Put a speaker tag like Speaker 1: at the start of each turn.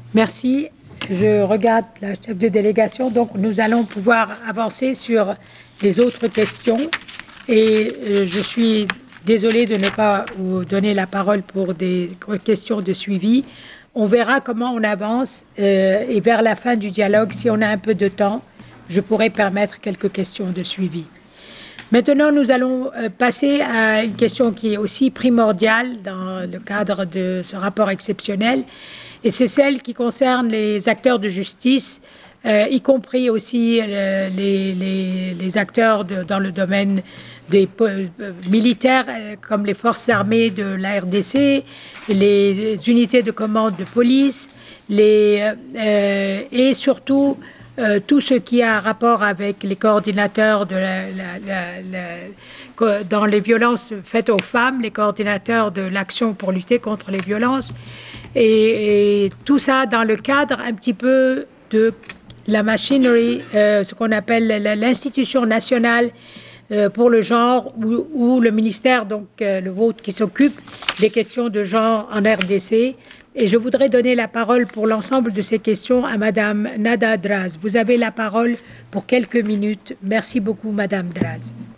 Speaker 1: Merci. Je regarde la chef de délégation. Donc, nous allons pouvoir avancer sur les autres questions. Et je suis désolée de ne pas vous donner la parole pour des questions de suivi. On verra comment on avance et vers la fin du dialogue, si on a un peu de temps, je pourrai permettre quelques questions de suivi. Maintenant, nous allons passer à une question qui est aussi primordiale dans le cadre de ce rapport exceptionnel, et c'est celle qui concerne les acteurs de justice, y compris aussi les acteurs dans le domaine des militaires, comme les forces armées de la RDC, les unités de commande de police, et surtout tout ce qui a un rapport avec les coordinateurs dans les violences faites aux femmes, les coordinateurs de l'action pour lutter contre les violences, et tout ça dans le cadre un petit peu de la machinery, ce qu'on appelle l'institution nationale pour le genre, ou le ministère, donc le vôtre, qui s'occupe des questions de genre en RDC. Et je voudrais donner la parole pour l'ensemble de ces questions à Madame Nada Draz. Vous avez la parole pour quelques minutes. Merci beaucoup, Madame Draz.